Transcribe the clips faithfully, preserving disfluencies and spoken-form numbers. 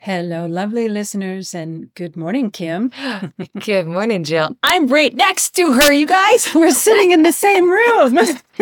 Hello, lovely listeners, and good morning, Kim. Good morning, Jill. I'm right next to her, you guys. We're sitting in the same room.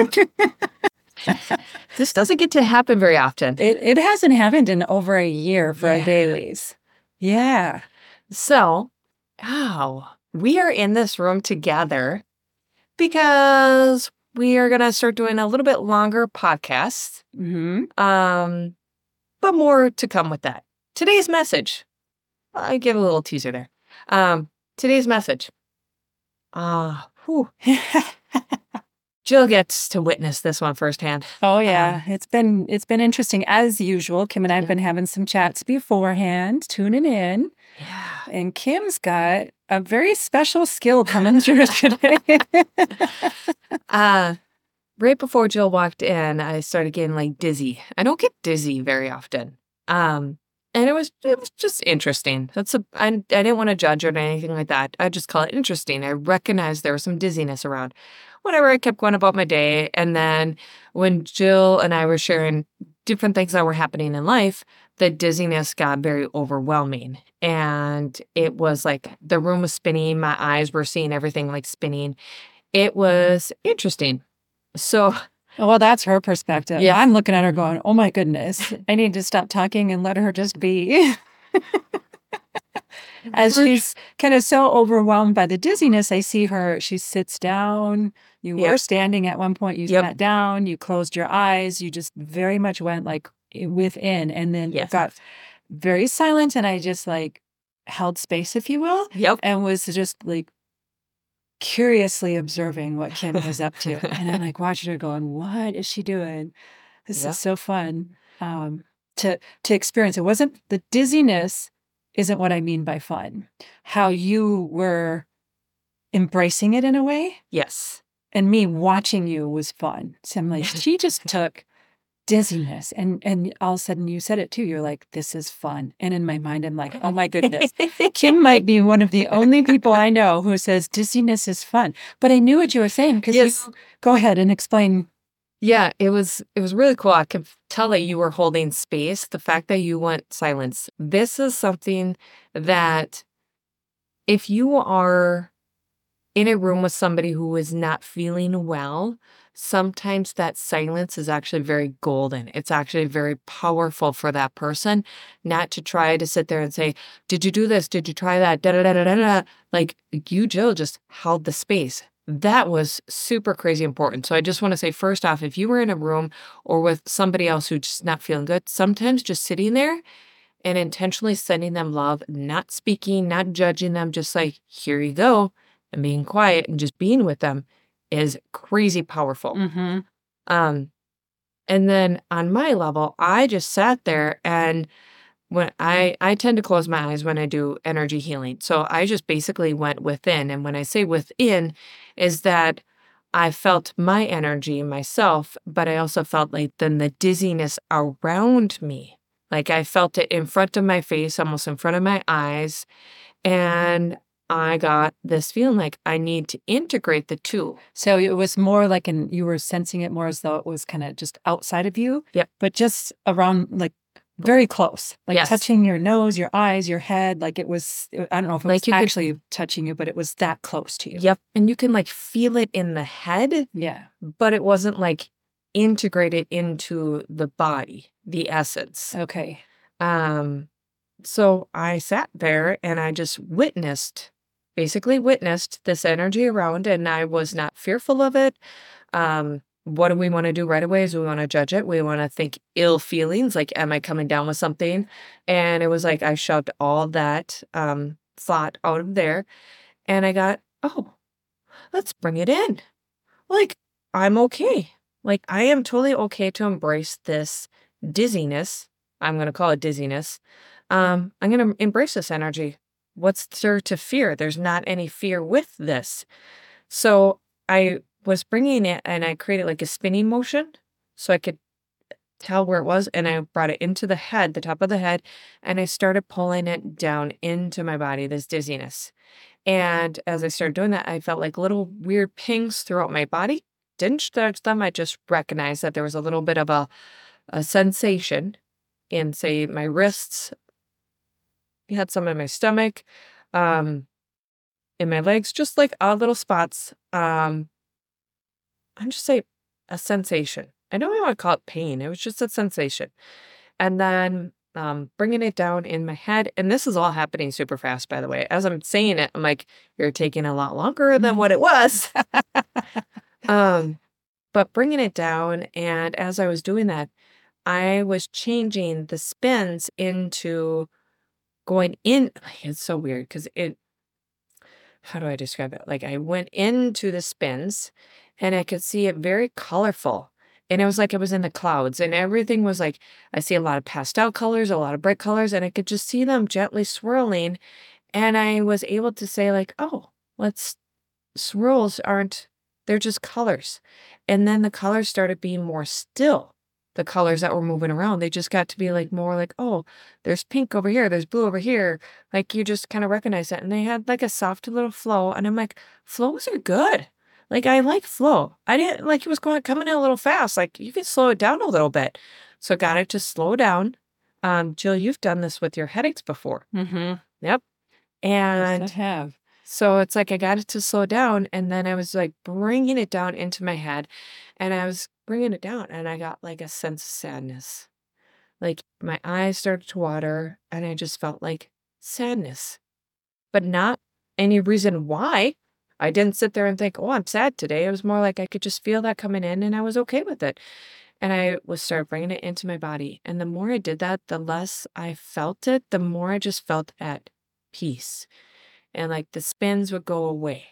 This doesn't get to happen very often. It, it hasn't happened in over a year for Yeah. our dailies. Yeah. So, oh, we are in this room together because we are going to start doing a little bit longer podcasts. Mm-hmm. Um, but more to come with that. Today's message. I give a little teaser there. Um, today's message. Ah, uh, Jill gets to witness this one firsthand. Oh yeah, um, it's been it's been interesting as usual. Kim and I have yeah. been having some chats beforehand, tuning in. Yeah. And Kim's got a very special skill coming through today. uh, right before Jill walked in, I started getting like dizzy. I don't get dizzy very often. Um, and it was it was just interesting. That's a I, I didn't want to judge it or anything like that. I just call it interesting. I recognized there was some dizziness around. Whatever, I kept going about my day. And then when Jill and I were sharing different things that were happening in life, the dizziness got very overwhelming. And it was like the room was spinning. My eyes were seeing everything like spinning. It was interesting. So... Well, that's her perspective. Yeah. I'm looking at her going, oh my goodness, I need to stop talking and let her just be. As she's kind of so overwhelmed by the dizziness, I see her, she sits down. You Yep. were standing at one point, you Yep. sat down, you closed your eyes, you just very much went like within, and then Yes. it got very silent, and I just like held space, if you will, Yep. and was just like curiously observing what Kim was up to. And I'm like watching her going, what is she doing? This Yeah. is so fun um, to to experience. It wasn't the dizziness isn't what I mean by fun. How you were embracing it in a way. Yes. And me watching you was fun. So I'm like, she just took dizziness. And and all of a sudden you said it too. You're like, this is fun. And in my mind, I'm like, oh my goodness. Kim might be one of the only people I know who says dizziness is fun. But I knew what you were saying because Yes. you go ahead and explain. Yeah, it was it was really cool. I could tell that you were holding space. The fact that you went silence. This is something that if you are in a room with somebody who is not feeling well, sometimes that silence is actually very golden. It's actually very powerful for that person, not to try to sit there and say, did you do this? Did you try that? Da, da, da, da, da, da. Like you, Jill, just held the space. That was super crazy important. So I just want to say, first off, if you were in a room or with somebody else who's just not feeling good, sometimes just sitting there and intentionally sending them love, not speaking, not judging them, just like, here you go, and being quiet and just being with them is crazy powerful. Mm-hmm. Um, and then on my level, I just sat there and when I, I tend to close my eyes when I do energy healing. So I just basically went within. And when I say within is that I felt my energy myself, but I also felt like then the dizziness around me. Like I felt it in front of my face, almost in front of my eyes. And I got this feeling like I need to integrate the two. So it was more like, and you were sensing it more as though it was kind of just outside of you. Yep. But just around, like very close, like Yes. touching your nose, your eyes, your head. Like it was, I don't know if it Like was you could- actually touching you, but it was that close to you. Yep. And you can like feel it in the head, Yeah. but it wasn't like integrated into the body, the essence. Okay. Um, so I sat there and I just witnessed, basically witnessed this energy around, and I was not fearful of it. Um, what do we want to do right away? Is we want to judge it. We want to think ill feelings, like, am I coming down with something? And it was like I shoved all that um, thought out of there, and I got, oh, let's bring it in. Like, I'm okay. Like, I am totally okay to embrace this dizziness. I'm going to call it dizziness. Um, I'm going to embrace this energy. What's there to fear? There's not any fear with this. So I was bringing it and I created like a spinning motion so I could tell where it was. And I brought it into the head, the top of the head, and I started pulling it down into my body, this dizziness. And as I started doing that, I felt like little weird pings throughout my body. Didn't touch them. I just recognized that there was a little bit of a, a sensation in, say, my wrists, had some in my stomach, um, in my legs, just like odd little spots. Um, I'm just say a sensation. I don't even want to call it pain. It was just a sensation. And then um, bringing it down in my head. And this is all happening super fast, by the way. As I'm saying it, I'm like, you're taking a lot longer than what it was. um, but bringing it down. And as I was doing that, I was changing the spins into going in. It's so weird because it, how do I describe it? Like I went into the spins and I could see it very colorful. And it was like I was in the clouds and everything was like, I see a lot of pastel colors, a lot of bright colors, and I could just see them gently swirling. And I was able to say like, oh, let's, swirls aren't, they're just colors. And then the colors started being more still. The colors that were moving around, they just got to be like more like, oh, there's pink over here, there's blue over here. Like you just kind of recognize that. And they had like a soft little flow. And I'm like, flows are good. Like I like flow. I didn't like it was going coming in a little fast. Like you can slow it down a little bit. So got it to slow down. Um, Jill, you've done this with your headaches before. Mm-hmm. Yep. And Yes, I have. so it's like I got it to slow down, and then I was like bringing it down into my head, and I was bringing it down, and I got like a sense of sadness. Like my eyes started to water, and I just felt like sadness, but not any reason why. I didn't sit there and think, oh, I'm sad today. It was more like I could just feel that coming in, and I was okay with it. And I was started bringing it into my body. And the more I did that, the less I felt it, the more I just felt at peace. And like the spins would go away.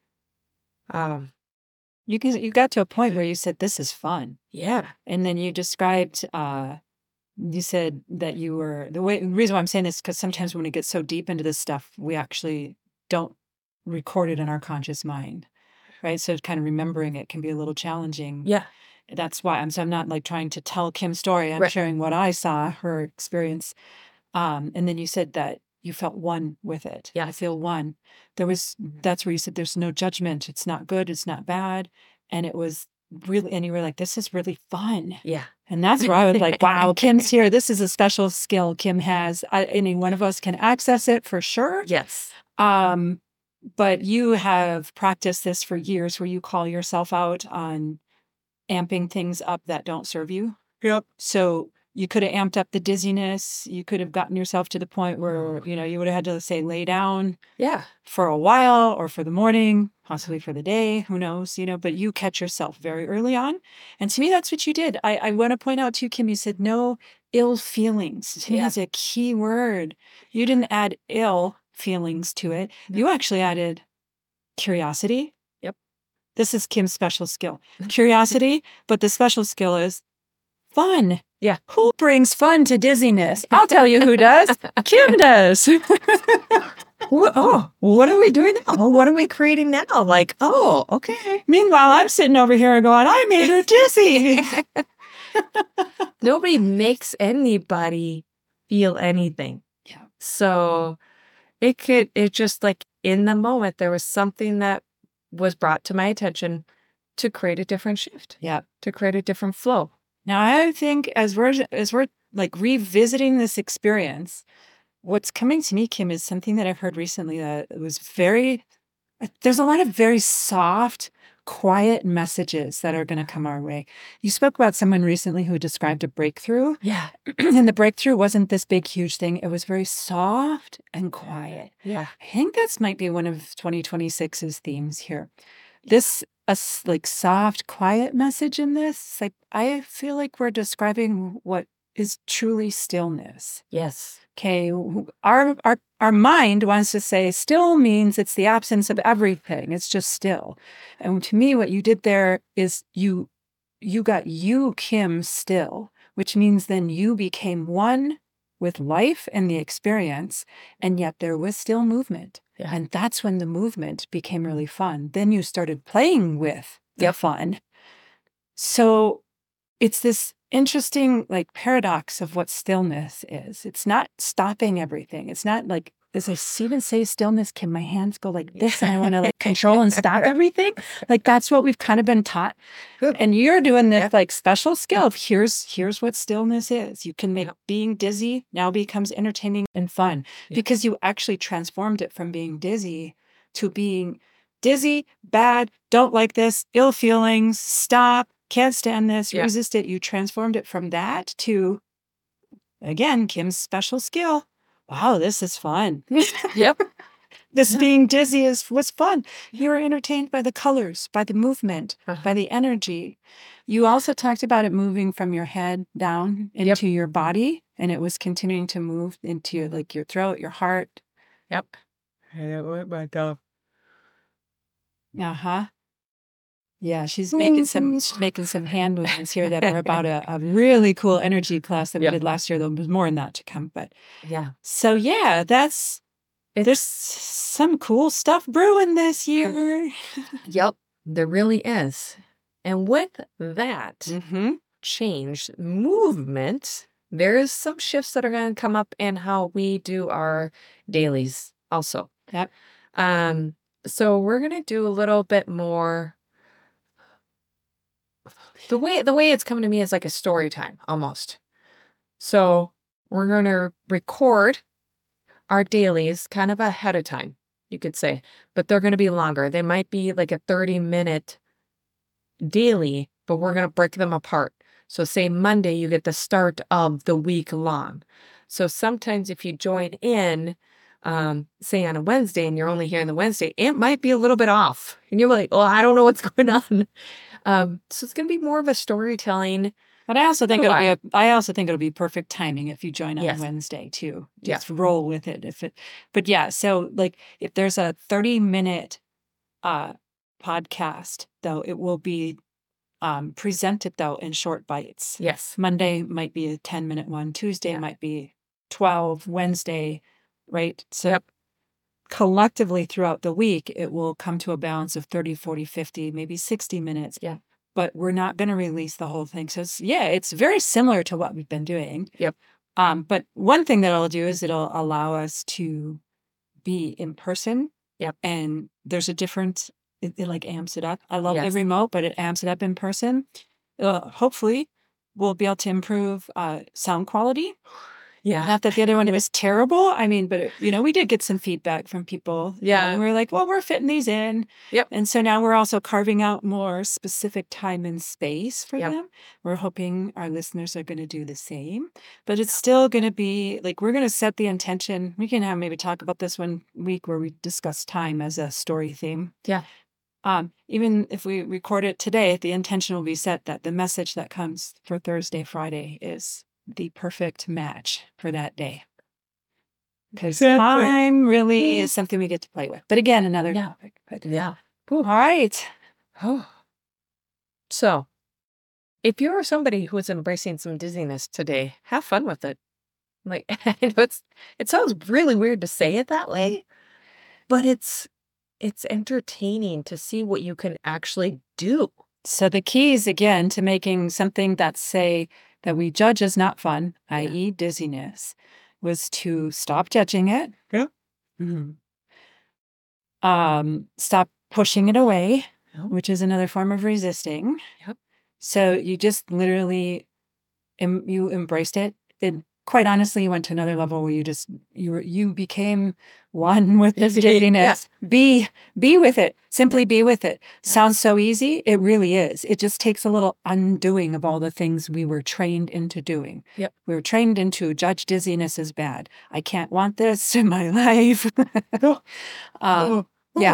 Um, You can, you got to a point where you said, this is fun. yeah. And then you described, uh, you said that you were, the way, the reason why I'm saying this is because sometimes when we get so deep into this stuff, we actually don't record it in our conscious mind, right? So kind of remembering it can be a little challenging. Yeah. That's why I'm, so I'm not like trying to tell Kim's story. I'm Right. sharing what I saw, her experience. Um, and then you said that you felt one with it. Yeah. I feel one. There was, that's where you said there's no judgment. It's not good. It's not bad. And it was really, and you were like, this is really fun. Yeah. And that's where I was like, wow, Kim's here. This is a special skill Kim has. I, any one of us can access it for sure. Yes. Um, but you have practiced this for years where you call yourself out on amping things up that don't serve you. Yep. So you could have amped up the dizziness. You could have gotten yourself to the point where, you know, you would have had to say lay down Yeah. for a while or for the morning, possibly for the day, who knows, you know, but you catch yourself very early on. And to me, that's what you did. I, I want to point out to you, Kim, you said no ill feelings. To me, Yeah. that's a key word. You didn't add ill feelings to it. You actually added curiosity. Yep. This is Kim's special skill. Curiosity, but the special skill is fun. Yeah. Who brings fun to dizziness? I'll tell you who does. Kim does. What, oh, what are we doing now? What are we creating now? Like, oh, okay. Meanwhile, I'm sitting over here going, I made her dizzy. Nobody makes anybody feel anything. Yeah. So it could, it just like in the moment, there was something that was brought to my attention to create a different shift, Yeah. to create a different flow. Now, I think as we're as we're like revisiting this experience, what's coming to me, Kim, is something that I've heard recently that was very, there's a lot of very soft, quiet messages that are going to come our way. You spoke about someone recently who described a breakthrough. Yeah. And the breakthrough wasn't this big, huge thing. It was very soft and quiet. Yeah. I think this might be one of twenty twenty-six's themes here. This a s- like soft, quiet message in this. Like I feel like we're describing what is truly stillness. Yes. Okay, w- our our our mind wants to say still means it's the absence of everything. It's just still. And to me, what you did there is you you got you, Kim, still, which means then you became one with life and the experience, and yet there was still movement. Yeah. And that's when the movement became really fun. Then you started playing with the Yep. fun. So it's this interesting like paradox of what stillness is. It's not stopping everything. It's not like as I even say stillness, can my hands go like this and I want to like control and stop everything? Like that's what we've kind of been taught. Good. And you're doing this Yeah. like special skill of here's here's what stillness is. You can make Yeah. being dizzy now becomes entertaining and fun Yeah. because you actually transformed it from being dizzy to being dizzy, bad, don't like this, ill feelings, stop, can't stand this, Yeah. resist it. You transformed it from that to, again, Kim's special skill. Wow, this is fun. Yep. This Yeah. being dizzy is was fun. You were entertained by the colors, by the movement, Uh-huh. by the energy. You also talked about it moving from your head down Yep. into your body, and it was continuing to move into like your throat, your heart. Yep. And it went back down. Uh huh. Yeah, she's making some she's making some hand movements here that are about a, a really cool energy class that Yeah. we did last year. There was more in that to come, but Yeah. so yeah, that's there's some cool stuff brewing this year. Yep. There really is. And with that Mm-hmm. change movement, there is some shifts that are going to come up in how we do our dailies also. Yep. Um, so we're going to do a little bit more. The way the way it's coming to me is like a story time almost. So we're going to record our dailies kind of ahead of time, you could say, but they're going to be longer. They might be like a thirty minute daily, but we're going to break them apart. So say Monday, you get the start of the week long. So sometimes if you join in, um, say on a Wednesday and you're only hearing the Wednesday, it might be a little bit off. And you're like, oh, I don't know what's going on. Um, so it's going to be more of a storytelling. But I also think Oh, it'll be a, I also think it'll be perfect timing if you join on Yes. Wednesday too. Yeah. Just roll with it. If it, but yeah, so like if there's a thirty minute uh podcast though, it will be um presented though in short bites. Yes. Monday might be a ten minute one, Tuesday Yeah. might be twelve, Wednesday, right? So Yep. collectively throughout the week, it will come to a balance of thirty, forty, fifty, maybe sixty minutes. Yeah. But we're not going to release the whole thing. So it's, yeah, it's very similar to what we've been doing. Yep. Um, but one thing that it'll do is it'll allow us to be in person. Yep. And there's a different, it, it like amps it up. I love Yes. it remote, but it amps it up in person. Uh, hopefully, we'll be able to improve uh, sound quality. Yeah. Not that the other one was terrible. I mean, but, it, you know, we did get some feedback from people. Yeah. And we were like, well, we're fitting these in. Yep. And so now we're also carving out more specific time and space for Yep. them. We're hoping our listeners are going to do the same. But it's still going to be like, we're going to set the intention. We can have maybe talk about this one week where we discuss time as a story theme. Yeah. Um, even if we record it today, the intention will be set that the message that comes for Thursday, Friday is the perfect match for that day. Because Exactly. time really is something we get to play with. But again, another Yeah. topic. But Yeah. all right. Oh. So, if you're somebody who is embracing some dizziness today, have fun with it. Like, I know it's it sounds really weird to say it that way, but it's it's entertaining to see what you can actually do. So the keys again to making something that say that we judge as not fun, that is dizziness, was to stop judging it. Yeah. Mhm. Um, stop pushing it away, Yep. which is another form of resisting. Yep. So you just literally, em- you embraced it. And quite honestly, you went to another level where you just, you were, you became one with this dizziness. Be, be with it. Simply be with it. Sounds so easy. It really is. It just takes a little undoing of all the things we were trained into doing. Yep. We were trained into judge dizziness as bad. I can't want this in my life. um, yeah.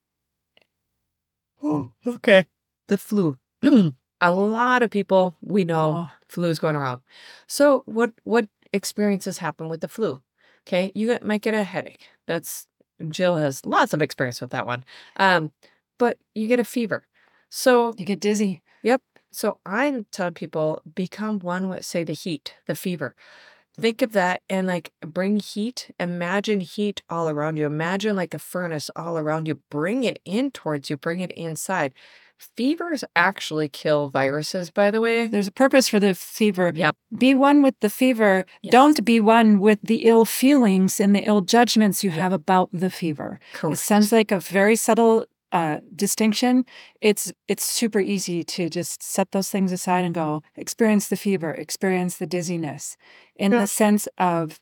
Oh, okay. The flu. A lot of people we know Oh. flu is going around. So what what experiences happen with the flu? Okay, you get, might get a headache. That's Jill has lots of experience with that one. Um, but you get a fever. So You get dizzy. yep. So I tell people become one with say the heat, the fever. Think of that and like bring heat. Imagine heat all around you. Imagine like a furnace all around you. Bring it in towards you. Bring it inside. Fevers actually kill viruses, by the way. There's a purpose for the fever. Yep. Be one with the fever. Yes. Don't be one with the ill feelings and the ill judgments you have about the fever. Correct. It sounds like a very subtle uh, distinction. It's it's super easy to just set those things aside and go, experience the fever, experience the dizziness, in Yeah. the sense of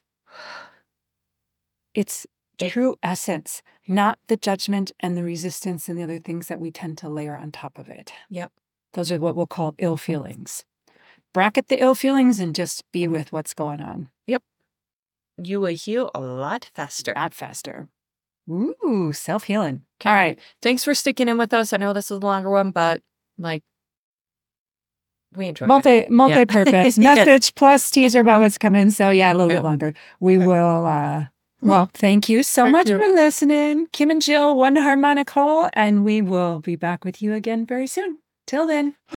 its true essence, not the judgment and the resistance and the other things that we tend to layer on top of it. Yep. Those are what we'll call ill feelings. Bracket the ill feelings and just be with what's going on. You will heal a lot faster. Not faster. Ooh, self-healing. All right. Thanks for sticking in with us. I know this is a longer one, but like we enjoyed it. Multi multi-purpose. Yeah. Message plus teaser about what's coming. So yeah, a little Yeah. bit longer. We will uh well, thank you so Thank much you. for listening. Kim and Jill, one harmonic whole, and we will be back with you again very soon. Till then.